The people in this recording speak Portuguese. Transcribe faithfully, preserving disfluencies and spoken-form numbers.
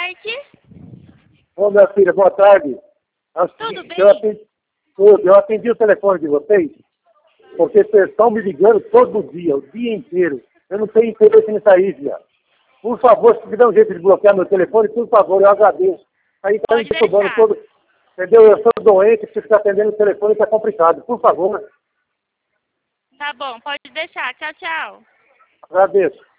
tarde. Ô, minha filha, boa tarde. É o Tudo seguinte, bem? Eu atendi, tudo, eu atendi o telefone de vocês, porque vocês estão me ligando todo dia, o dia inteiro. Eu não tenho interesse nisso aí, viado. Por favor, se me dá um jeito de bloquear meu telefone, por favor, eu agradeço. Aí tá me Pode perturbando deixar. todo. Entendeu? Eu sou doente, se ficar atendendo o telefone tá complicado. Por favor, Tá bom, pode deixar. Tchau, tchau. agradeço.